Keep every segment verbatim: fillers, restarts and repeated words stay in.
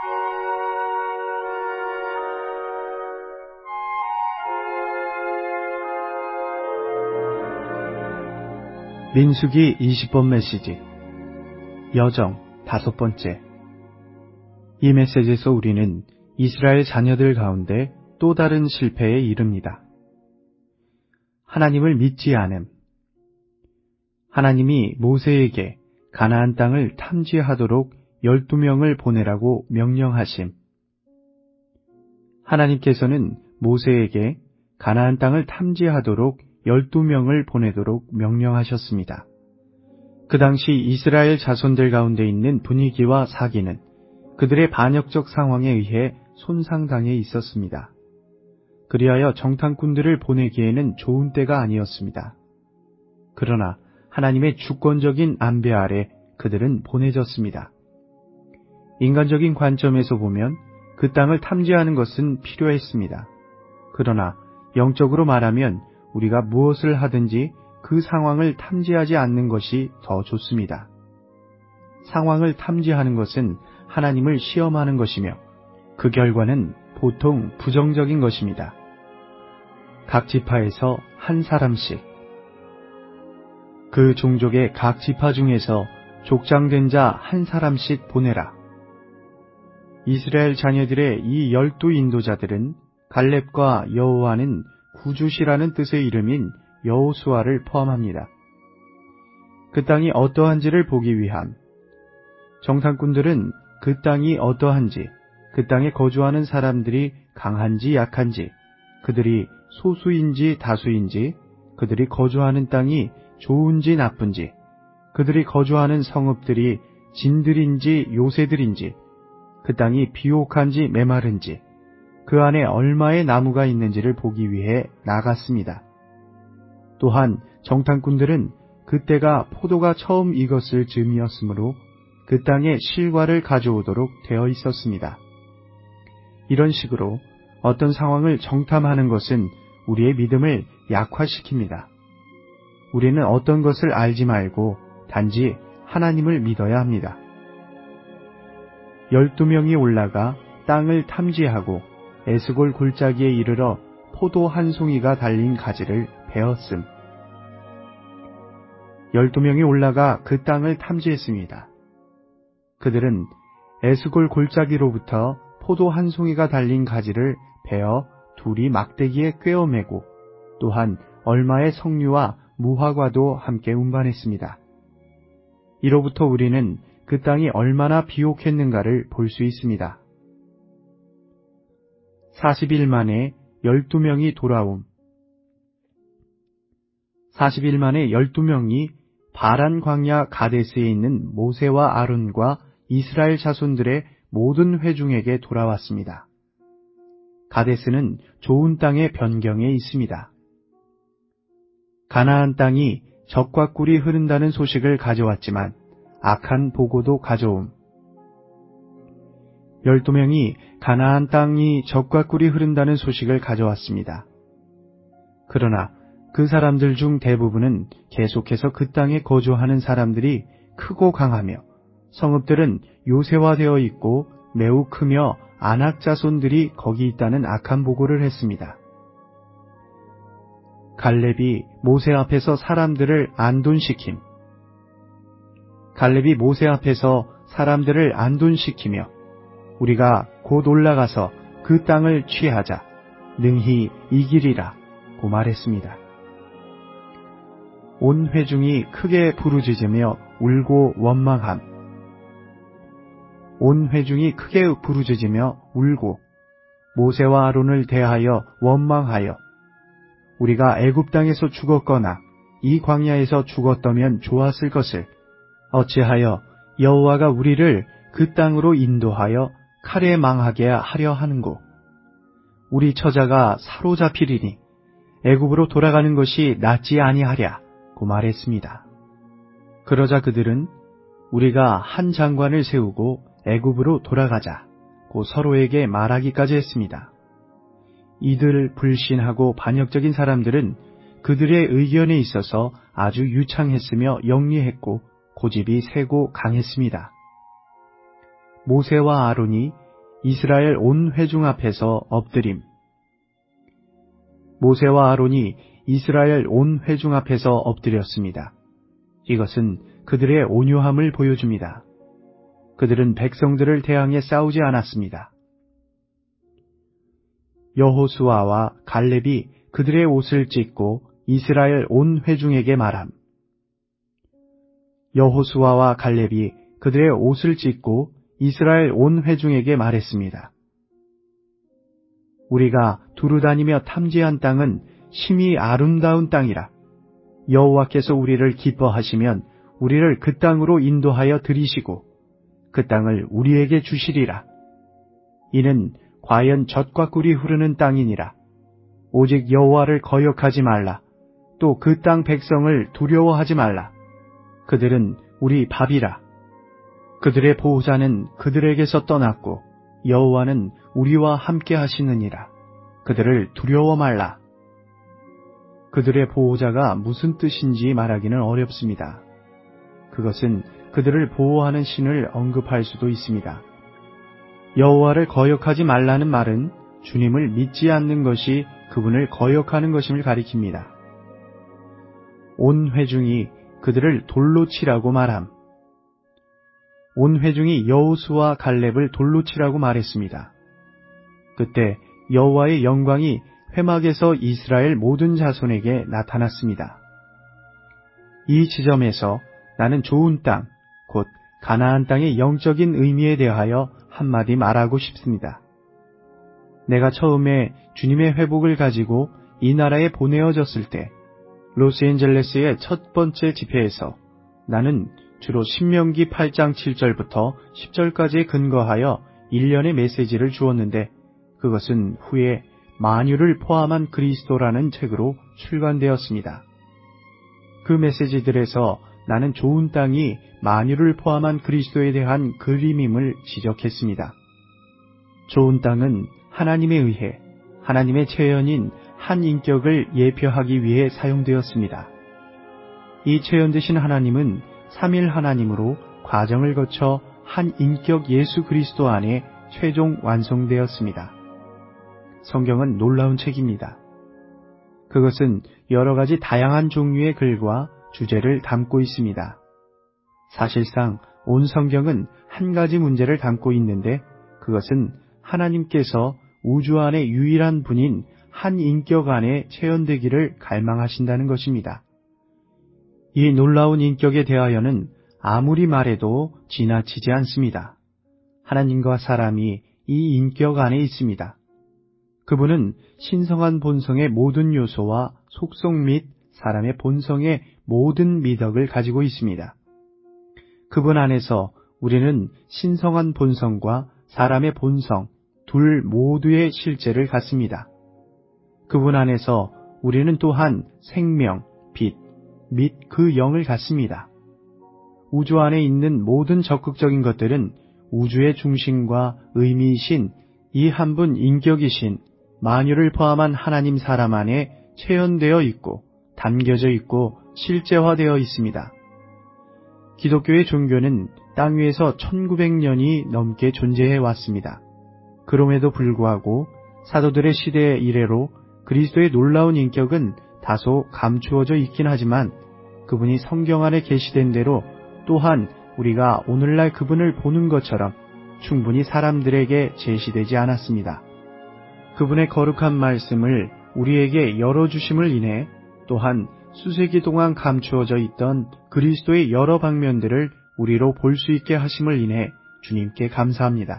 민수기 이십 번 메시지 여정 다섯 번째. 이 메시지에서 우리는 이스라엘 자녀들 가운데 또 다른 실패에 이릅니다. 하나님을 믿지 않음. 하나님이 모세에게 가나안 땅을 탐지하도록 열두 명을 보내라고 명령하심. 하나님께서는 모세에게 가나안 땅을 탐지하도록 열두 명을 보내도록 명령하셨습니다. 그 당시 이스라엘 자손들 가운데 있는 분위기와 사기는 그들의 반역적 상황에 의해 손상당해 있었습니다. 그리하여 정탐꾼들을 보내기에는 좋은 때가 아니었습니다. 그러나 하나님의 주권적인 안배 아래 그들은 보내졌습니다. 인간적인 관점에서 보면 그 땅을 탐지하는 것은 필요했습니다. 그러나 영적으로 말하면 우리가 무엇을 하든지 그 상황을 탐지하지 않는 것이 더 좋습니다. 상황을 탐지하는 것은 하나님을 시험하는 것이며 그 결과는 보통 부정적인 것입니다. 각 지파에서 한 사람씩, 그 종족의 각 지파 중에서 족장된 자 한 사람씩 보내라. 이스라엘 자녀들의 이 열두 인도자들은 갈렙과 여호와는 구주시라는 뜻의 이름인 여호수아를 포함합니다. 그 땅이 어떠한지를 보기 위함. 정탐꾼들은 그 땅이 어떠한지, 그 땅에 거주하는 사람들이 강한지 약한지, 그들이 소수인지 다수인지, 그들이 거주하는 땅이 좋은지 나쁜지, 그들이 거주하는 성읍들이 진들인지 요새들인지, 그 땅이 비옥한지 메마른지, 그 안에 얼마의 나무가 있는지를 보기 위해 나갔습니다. 또한 정탐꾼들은 그때가 포도가 처음 익었을 즈음이었으므로 그 땅에 실과를 가져오도록 되어 있었습니다. 이런 식으로 어떤 상황을 정탐하는 것은 우리의 믿음을 약화시킵니다. 우리는 어떤 것을 알지 말고 단지 하나님을 믿어야 합니다. 열두 명이 올라가 땅을 탐지하고 에스골 골짜기에 이르러 포도 한 송이가 달린 가지를 베었음. 열두 명이 올라가 그 땅을 탐지했습니다. 그들은 에스골 골짜기로부터 포도 한 송이가 달린 가지를 베어 둘이 막대기에 꿰어매고 또한 얼마의 석류와 무화과도 함께 운반했습니다. 이로부터 우리는 그 땅이 얼마나 비옥했는가를 볼 수 있습니다. 사십 일 만에 열두 명이 돌아옴. 사십 일 만에 열두 명이 바란 광야 가데스에 있는 모세와 아론과 이스라엘 자손들의 모든 회중에게 돌아왔습니다. 가데스는 좋은 땅의 변경에 있습니다. 가나안 땅이 젖과 꿀이 흐른다는 소식을 가져왔지만 악한 보고도 가져옴. 열두 명이 가나안 땅이 젖과 꿀이 흐른다는 소식을 가져왔습니다. 그러나 그 사람들 중 대부분은 계속해서 그 땅에 거주하는 사람들이 크고 강하며 성읍들은 요새화되어 있고 매우 크며 아낙 자손들이 거기 있다는 악한 보고를 했습니다. 갈렙이 모세 앞에서 사람들을 안돈시킴. 갈렙이 모세 앞에서 사람들을 안돈시키며 우리가 곧 올라가서 그 땅을 취하자. 능히 이기리라 고 말했습니다. 온 회중이 크게 부르짖으며 울고 원망함. 온 회중이 크게 부르짖으며 울고 모세와 아론을 대하여 원망하여 우리가 애굽 땅에서 죽었거나 이 광야에서 죽었다면 좋았을 것을 어찌하여 여호와가 우리를 그 땅으로 인도하여 칼에 망하게 하려 하는고. 우리 처자가 사로잡히리니 애굽으로 돌아가는 것이 낫지 아니하랴 고 말했습니다. 그러자 그들은 우리가 한 장관을 세우고 애굽으로 돌아가자 고 서로에게 말하기까지 했습니다. 이들 불신하고 반역적인 사람들은 그들의 의견에 있어서 아주 유창했으며 영리했고 고집이 세고 강했습니다. 모세와 아론이 이스라엘 온 회중 앞에서 엎드림. 모세와 아론이 이스라엘 온 회중 앞에서 엎드렸습니다. 이것은 그들의 온유함을 보여줍니다. 그들은 백성들을 대항해 싸우지 않았습니다. 여호수아와 갈렙이 그들의 옷을 찢고 이스라엘 온 회중에게 말함. 여호수아와 갈렙이 그들의 옷을 찢고 이스라엘 온 회중에게 말했습니다. 우리가 두루 다니며 탐지한 땅은 심히 아름다운 땅이라. 여호와께서 우리를 기뻐하시면 우리를 그 땅으로 인도하여 들이시고 그 땅을 우리에게 주시리라. 이는 과연 젖과 꿀이 흐르는 땅이니라. 오직 여호와를 거역하지 말라. 또 그 땅 백성을 두려워하지 말라. 그들은 우리 밥이라. 그들의 보호자는 그들에게서 떠났고 여호와는 우리와 함께 하시느니라. 그들을 두려워 말라. 그들의 보호자가 무슨 뜻인지 말하기는 어렵습니다. 그것은 그들을 보호하는 신을 언급할 수도 있습니다. 여호와를 거역하지 말라는 말은 주님을 믿지 않는 것이 그분을 거역하는 것임을 가리킵니다. 온 회중이 그들을 돌로 치라고 말함. 온 회중이 여호수아 갈렙을 돌로 치라고 말했습니다. 그때 여호와의 영광이 회막에서 이스라엘 모든 자손에게 나타났습니다. 이 지점에서 나는 좋은 땅, 곧 가나안 땅의 영적인 의미에 대하여 한마디 말하고 싶습니다. 내가 처음에 주님의 회복을 가지고 이 나라에 보내어졌을 때 로스앤젤레스의 첫 번째 집회에서 나는 주로 신명기 팔 장 칠 절부터 십 절까지에 근거하여 일련의 메시지를 주었는데 그것은 후에 만유를 포함한 그리스도라는 책으로 출간되었습니다. 그 메시지들에서 나는 좋은 땅이 만유를 포함한 그리스도에 대한 그림임을 지적했습니다. 좋은 땅은 하나님에 의해 하나님의 체현인 한 인격을 예표하기 위해 사용되었습니다. 이 체현되신 하나님은 삼일 하나님으로 과정을 거쳐 한 인격 예수 그리스도 안에 최종 완성되었습니다. 성경은 놀라운 책입니다. 그것은 여러 가지 다양한 종류의 글과 주제를 담고 있습니다. 사실상 온 성경은 한 가지 문제를 담고 있는데 그것은 하나님께서 우주 안의 유일한 분인 한 인격 안에 체현되기를 갈망하신다는 것입니다. 이 놀라운 인격에 대하여는 아무리 말해도 지나치지 않습니다. 하나님과 사람이 이 인격 안에 있습니다. 그분은 신성한 본성의 모든 요소와 속성 및 사람의 본성의 모든 미덕을 가지고 있습니다. 그분 안에서 우리는 신성한 본성과 사람의 본성 둘 모두의 실제를 갖습니다. 그분 안에서 우리는 또한 생명, 빛 및 그 영을 갖습니다. 우주 안에 있는 모든 적극적인 것들은 우주의 중심과 의미이신 이 한 분 인격이신 만유를 포함한 하나님 사람 안에 체현되어 있고 담겨져 있고 실제화되어 있습니다. 기독교의 종교는 땅 위에서 천구백 년이 넘게 존재해 왔습니다. 그럼에도 불구하고 사도들의 시대 이래로 그리스도의 놀라운 인격은 다소 감추어져 있긴 하지만 그분이 성경 안에 계시된 대로 또한 우리가 오늘날 그분을 보는 것처럼 충분히 사람들에게 제시되지 않았습니다. 그분의 거룩한 말씀을 우리에게 열어주심을 인해 또한 수세기 동안 감추어져 있던 그리스도의 여러 방면들을 우리로 볼 수 있게 하심을 인해 주님께 감사합니다.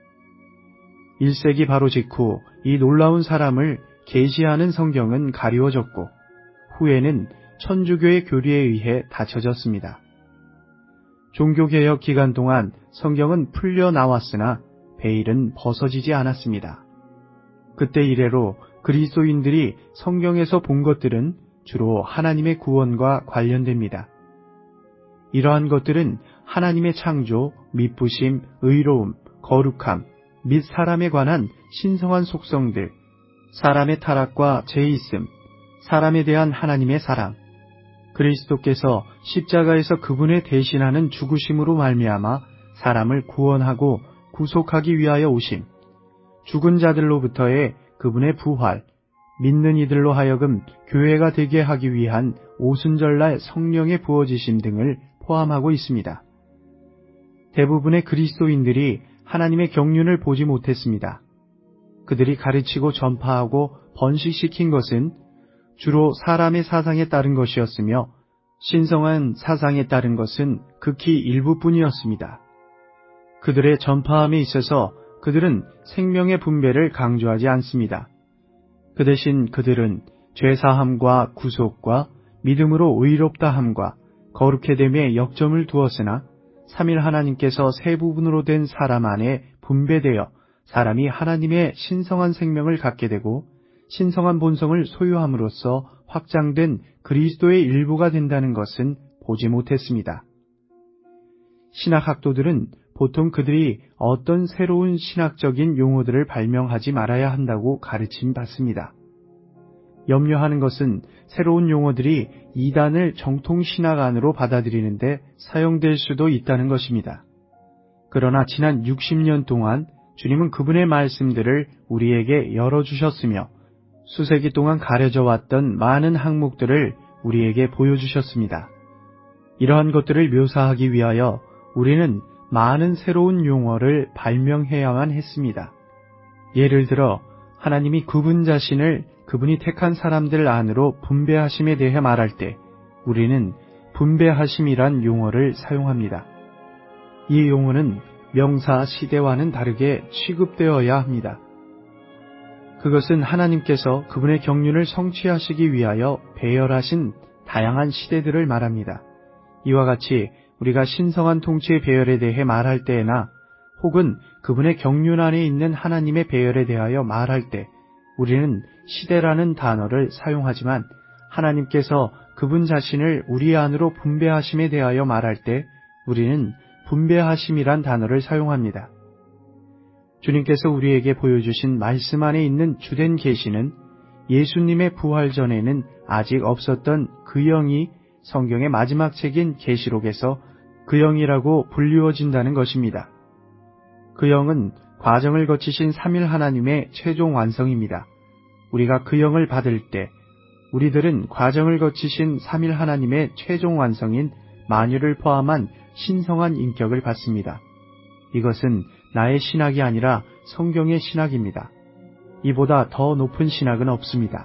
일 세기 바로 직후 이 놀라운 사람을 계시하는 성경은 가리워졌고 후에는 천주교의 교리에 의해 닫혀졌습니다. 종교개혁 기간 동안 성경은 풀려 나왔으나 베일은 벗어지지 않았습니다. 그때 이래로 그리스도인들이 성경에서 본 것들은 주로 하나님의 구원과 관련됩니다. 이러한 것들은 하나님의 창조, 미쁘심, 의로움, 거룩함 및 사람에 관한 신성한 속성들, 사람의 타락과 죄있음, 사람에 대한 하나님의 사랑, 그리스도께서 십자가에서 그분의 대신하는 죽으심으로 말미암아 사람을 구원하고 구속하기 위하여 오심, 죽은 자들로부터의 그분의 부활, 믿는 이들로 하여금 교회가 되게 하기 위한 오순절날 성령의 부어지심 등을 포함하고 있습니다. 대부분의 그리스도인들이 하나님의 경륜을 보지 못했습니다. 그들이 가르치고 전파하고 번식시킨 것은 주로 사람의 사상에 따른 것이었으며 신성한 사상에 따른 것은 극히 일부뿐이었습니다. 그들의 전파함에 있어서 그들은 생명의 분배를 강조하지 않습니다. 그 대신 그들은 죄사함과 구속과 믿음으로 의롭다함과 거룩해 됨에 역점을 두었으나 삼일 하나님께서 세 부분으로 된 사람 안에 분배되어 사람이 하나님의 신성한 생명을 갖게 되고 신성한 본성을 소유함으로써 확장된 그리스도의 일부가 된다는 것은 보지 못했습니다. 신학학도들은 보통 그들이 어떤 새로운 신학적인 용어들을 발명하지 말아야 한다고 가르침 받습니다. 염려하는 것은 새로운 용어들이 이단을 정통신학 안으로 받아들이는데 사용될 수도 있다는 것입니다. 그러나 지난 육십 년 동안 주님은 그분의 말씀들을 우리에게 열어주셨으며 수세기 동안 가려져 왔던 많은 항목들을 우리에게 보여주셨습니다. 이러한 것들을 묘사하기 위하여 우리는 많은 새로운 용어를 발명해야만 했습니다. 예를 들어 하나님이 그분 자신을 그분이 택한 사람들 안으로 분배하심에 대해 말할 때 우리는 분배하심이란 용어를 사용합니다. 이 용어는 명사 시대와는 다르게 취급되어야 합니다. 그것은 하나님께서 그분의 경륜을 성취하시기 위하여 배열하신 다양한 시대들을 말합니다. 이와 같이 우리가 신성한 통치의 배열에 대해 말할 때에나 혹은 그분의 경륜 안에 있는 하나님의 배열에 대하여 말할 때 우리는 시대라는 단어를 사용하지만 하나님께서 그분 자신을 우리 안으로 분배하심에 대하여 말할 때 우리는 분배하심이란 단어를 사용합니다. 주님께서 우리에게 보여주신 말씀 안에 있는 주된 계시는 예수님의 부활 전에는 아직 없었던 그 영이 성경의 마지막 책인 계시록에서 그 영이라고 불리워진다는 것입니다. 그 영은 과정을 거치신 삼일 하나님의 최종 완성입니다. 우리가 그 영을 받을 때 우리들은 과정을 거치신 삼일 하나님의 최종 완성인 만유를 포함한 신성한 인격을 받습니다. 이것은 나의 신학이 아니라 성경의 신학입니다. 이보다 더 높은 신학은 없습니다.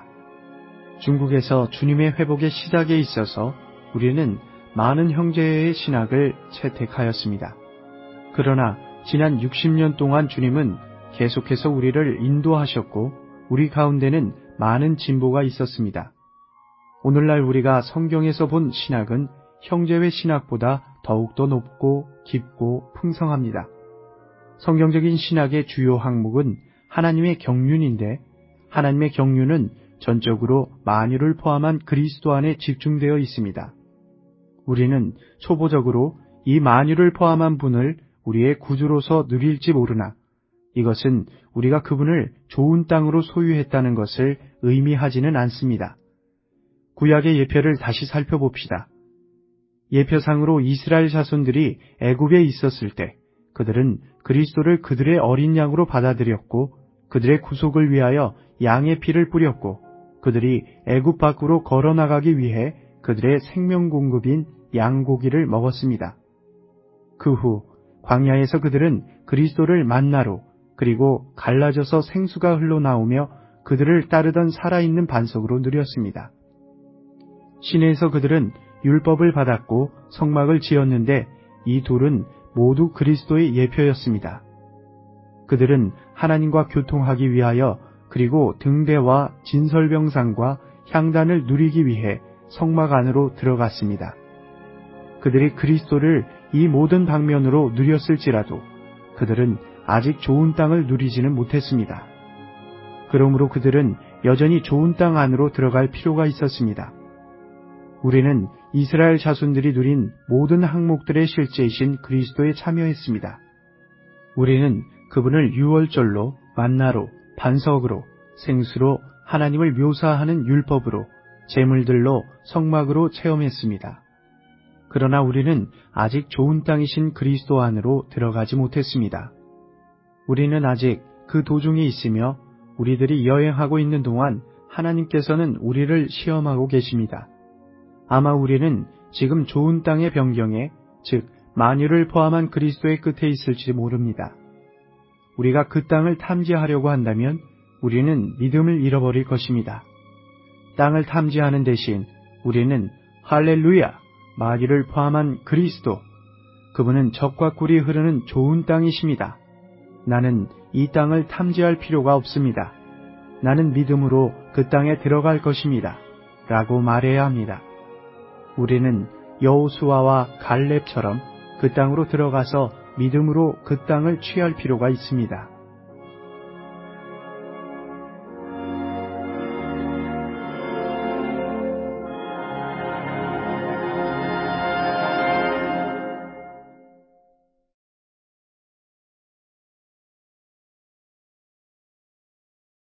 중국에서 주님의 회복의 시작에 있어서 우리는 많은 형제의 신학을 채택하였습니다. 그러나 지난 육십 년 동안 주님은 계속해서 우리를 인도하셨고 우리 가운데는 많은 진보가 있었습니다. 오늘날 우리가 성경에서 본 신학은 형제의 신학보다 더욱더 높고 깊고 풍성합니다. 성경적인 신학의 주요 항목은 하나님의 경륜인데 하나님의 경륜은 전적으로 만유를 포함한 그리스도 안에 집중되어 있습니다. 우리는 초보적으로 이 만유를 포함한 분을 우리의 구주로서 누릴지 모르나 이것은 우리가 그분을 좋은 땅으로 소유했다는 것을 의미하지는 않습니다. 구약의 예표를 다시 살펴봅시다. 예표상으로 이스라엘 자손들이 애굽에 있었을 때 그들은 그리스도를 그들의 어린 양으로 받아들였고 그들의 구속을 위하여 양의 피를 뿌렸고 그들이 애굽 밖으로 걸어나가기 위해 그들의 생명 공급인 양고기를 먹었습니다. 그 후 광야에서 그들은 그리스도를 만나로 그리고 갈라져서 생수가 흘러나오며 그들을 따르던 살아있는 반석으로 누렸습니다. 시내에서 그들은 율법을 받았고 성막을 지었는데 이 둘은 모두 그리스도의 예표였습니다. 그들은 하나님과 교통하기 위하여 그리고 등대와 진설병상과 향단을 누리기 위해 성막 안으로 들어갔습니다. 그들이 그리스도를 이 모든 방면으로 누렸을지라도 그들은 아직 좋은 땅을 누리지는 못했습니다. 그러므로 그들은 여전히 좋은 땅 안으로 들어갈 필요가 있었습니다. 우리는 이스라엘 자손들이 누린 모든 항목들의 실제이신 그리스도에 참여했습니다. 우리는 그분을 유월절로, 만나로, 반석으로, 생수로, 하나님을 묘사하는 율법으로, 제물들로, 성막으로 체험했습니다. 그러나 우리는 아직 좋은 땅이신 그리스도 안으로 들어가지 못했습니다. 우리는 아직 그 도중에 있으며 우리들이 여행하고 있는 동안 하나님께서는 우리를 시험하고 계십니다. 아마 우리는 지금 좋은 땅의 변경에, 즉 만유를 포함한 그리스도의 끝에 있을지 모릅니다. 우리가 그 땅을 탐지하려고 한다면 우리는 믿음을 잃어버릴 것입니다. 땅을 탐지하는 대신 우리는 할렐루야, 만유를 포함한 그리스도, 그분은 젖과 꿀이 흐르는 좋은 땅이십니다. 나는 이 땅을 탐지할 필요가 없습니다. 나는 믿음으로 그 땅에 들어갈 것입니다. 라고 말해야 합니다. 우리는 여호수아와 갈렙처럼 그 땅으로 들어가서 믿음으로 그 땅을 취할 필요가 있습니다.